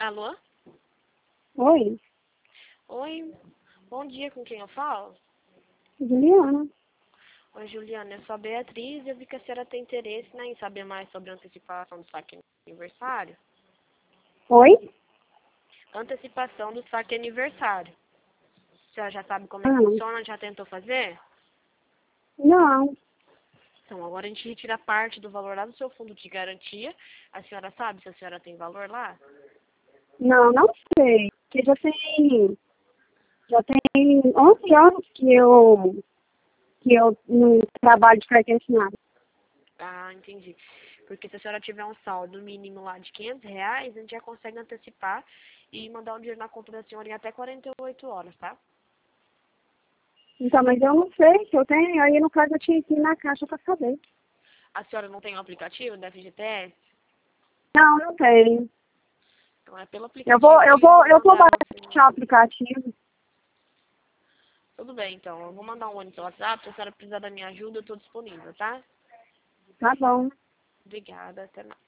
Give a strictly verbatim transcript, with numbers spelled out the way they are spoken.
Alô? Oi, Oi, bom dia, com quem eu falo? Juliana. Oi, Juliana, eu sou a Beatriz e eu vi que a senhora tem interesse, né, em saber mais sobre a antecipação do saque aniversário. Oi? Antecipação do saque aniversário. A senhora já sabe como é que Ah, funciona? Já tentou fazer? não, Então, agora a gente retira parte do valor lá do seu fundo de garantia. A senhora sabe se a senhora tem valor lá? não, não sei. Porque já tem, já tem onze anos que eu, que eu não trabalho de carteira assinada. Ah, entendi. Porque se a senhora tiver um saldo mínimo lá de quinhentos reais, a gente já consegue antecipar e mandar o dinheiro na conta da senhora em até quarenta e oito horas, tá? Então, mas eu não sei se eu tenho, aí no caso eu tinha que ir na caixa para saber. A senhora não tem o aplicativo da F G T S? Não, não tenho. Então é pelo Eu aplicativo vou, eu que eles vou, vão eu vou mandar você. baixar o aplicativo. Tudo bem, então. Eu vou mandar um ônibus pelo WhatsApp. Se a senhora precisar da minha ajuda, eu estou disponível, tá? Tá bom. Obrigada. Até mais.